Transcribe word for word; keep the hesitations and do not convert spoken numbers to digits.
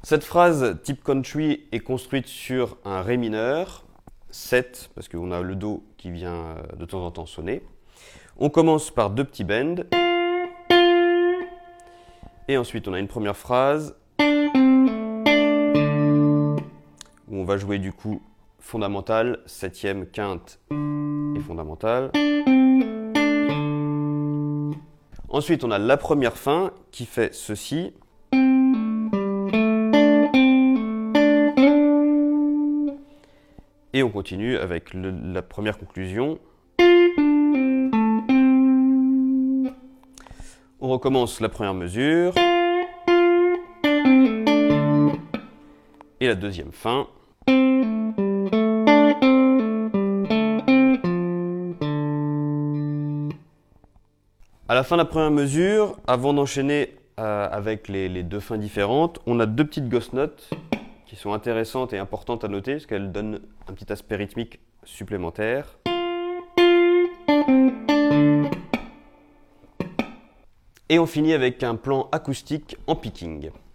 Cette phrase type country est construite sur un ré mineur, sept, parce qu'on a le do qui vient de temps en temps sonner. On commence par deux petits bends. Et ensuite, on a une première phrase où on va jouer du coup fondamental, septième, quinte et fondamental. Ensuite, on a la première fin qui fait ceci. Et on continue avec le, la première conclusion. On recommence la première mesure. Et la deuxième fin. À la fin de la première mesure, avant d'enchaîner euh, avec les, les deux fins différentes, on a deux petites ghost notes qui sont intéressantes et importantes à noter parce qu'elles donnent un petit aspect rythmique supplémentaire. Et on finit avec un plan acoustique en picking.